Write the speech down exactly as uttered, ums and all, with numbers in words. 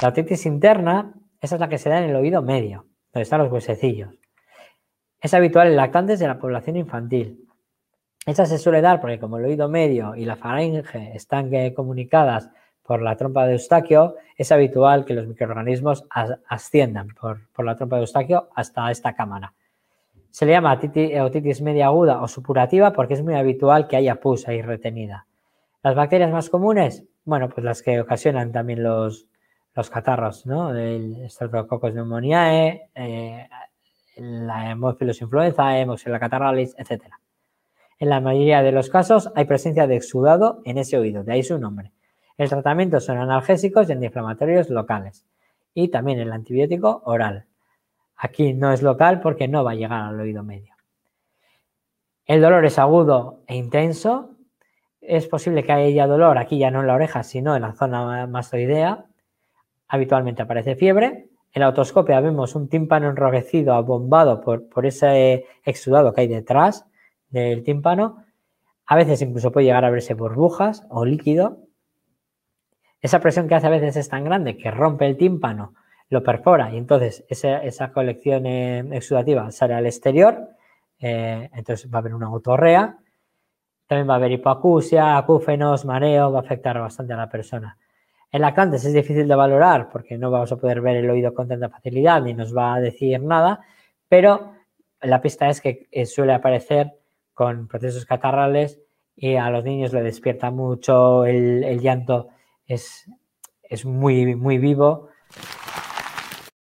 La otitis interna, esa es la que se da en el oído medio, donde están los huesecillos. Es habitual en lactantes de la población infantil. Esta se suele dar porque como el oído medio y la faringe están comunicadas por la trompa de Eustaquio, es habitual que los microorganismos asciendan por, por la trompa de Eustaquio hasta esta cámara. Se le llama otitis media aguda o supurativa porque es muy habitual que haya pus ahí retenida. Las bacterias más comunes, bueno, pues las que ocasionan también los, los catarros, ¿no? El Streptococcus pneumoniae, eh, la Haemophilus influenzae, Moxella catarrhalis, etcétera. En la mayoría de los casos hay presencia de exudado en ese oído, de ahí su nombre. El tratamiento son analgésicos y antiinflamatorios locales y también el antibiótico oral. Aquí no es local porque no va a llegar al oído medio. El dolor es agudo e intenso. Es posible que haya dolor aquí ya no en la oreja, sino en la zona mastoidea. Habitualmente aparece fiebre. En la otoscopia vemos un tímpano enrojecido, abombado por, por ese exudado que hay detrás del tímpano. A veces incluso puede llegar a verse burbujas o líquido. Esa presión que hace a veces es tan grande que rompe el tímpano, lo perfora y entonces esa, esa colección eh, exudativa sale al exterior. Eh, entonces va a haber una otorrea. También va a haber hipoacusia, acúfenos, mareo, va a afectar bastante a la persona. En lactantes es difícil de valorar porque no vamos a poder ver el oído con tanta facilidad ni nos va a decir nada, pero la pista es que suele aparecer con procesos catarrales y a los niños le despierta mucho, el, el llanto es, es muy, muy vivo